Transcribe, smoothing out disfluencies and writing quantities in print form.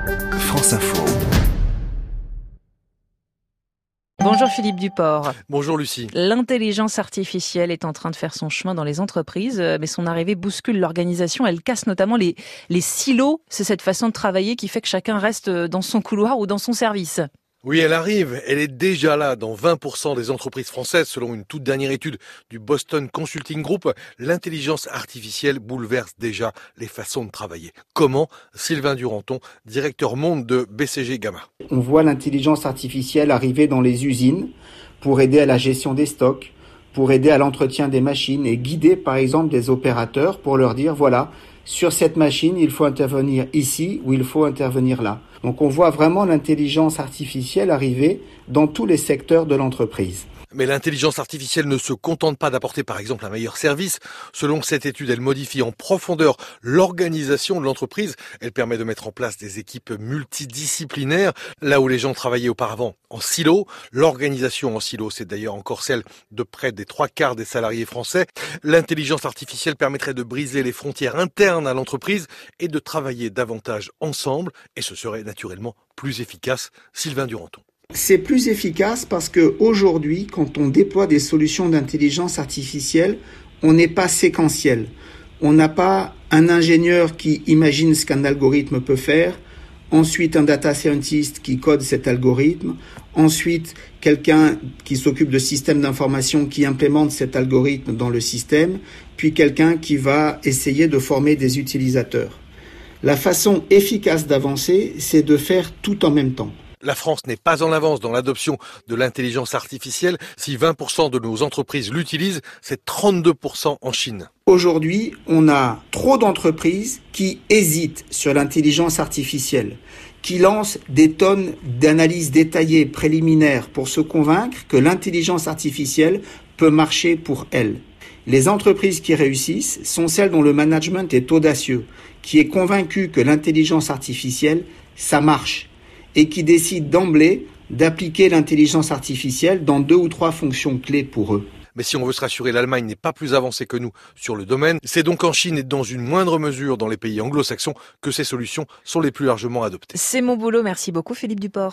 France Info. Bonjour Philippe Duport. Bonjour Lucie. L'intelligence artificielle est en train de faire son chemin dans les entreprises, mais son arrivée bouscule l'organisation. Elle casse notamment les silos. C'est cette façon de travailler qui fait que chacun reste dans son couloir ou dans son service. Oui, elle arrive. Elle est déjà là dans 20% des entreprises françaises. Selon une toute dernière étude du Boston Consulting Group, l'intelligence artificielle bouleverse déjà les façons de travailler. Comment? Sylvain Duranton, directeur monde de BCG Gamma. On voit l'intelligence artificielle arriver dans les usines pour aider à la gestion des stocks, pour aider à l'entretien des machines et guider par exemple des opérateurs pour leur dire voilà, sur cette machine, il faut intervenir ici ou il faut intervenir là. Donc on voit vraiment l'intelligence artificielle arriver dans tous les secteurs de l'entreprise. Mais l'intelligence artificielle ne se contente pas d'apporter par exemple un meilleur service. Selon cette étude, elle modifie en profondeur l'organisation de l'entreprise. Elle permet de mettre en place des équipes multidisciplinaires. Là où les gens travaillaient auparavant en silo, l'organisation en silo, c'est d'ailleurs encore celle de près des 3/4 des salariés français. L'intelligence artificielle permettrait de briser les frontières internes à l'entreprise et de travailler davantage ensemble. Et ce serait naturellement plus efficace. Sylvain Duranton. C'est plus efficace parce que aujourd'hui, quand on déploie des solutions d'intelligence artificielle, on n'est pas séquentiel. On n'a pas un ingénieur qui imagine ce qu'un algorithme peut faire, ensuite un data scientist qui code cet algorithme, ensuite quelqu'un qui s'occupe de systèmes d'information qui implémente cet algorithme dans le système, puis quelqu'un qui va essayer de former des utilisateurs. La façon efficace d'avancer, c'est de faire tout en même temps. La France n'est pas en avance dans l'adoption de l'intelligence artificielle. Si 20% de nos entreprises l'utilisent, c'est 32% en Chine. Aujourd'hui, on a trop d'entreprises qui hésitent sur l'intelligence artificielle, qui lancent des tonnes d'analyses détaillées préliminaires pour se convaincre que l'intelligence artificielle peut marcher pour elles. Les entreprises qui réussissent sont celles dont le management est audacieux, qui est convaincu que l'intelligence artificielle, ça marche, et qui décident d'emblée d'appliquer l'intelligence artificielle dans 2 ou 3 fonctions clés pour eux. Mais si on veut se rassurer, l'Allemagne n'est pas plus avancée que nous sur le domaine. C'est donc en Chine et dans une moindre mesure dans les pays anglo-saxons que ces solutions sont les plus largement adoptées. C'est mon boulot. Merci beaucoup Philippe Duport.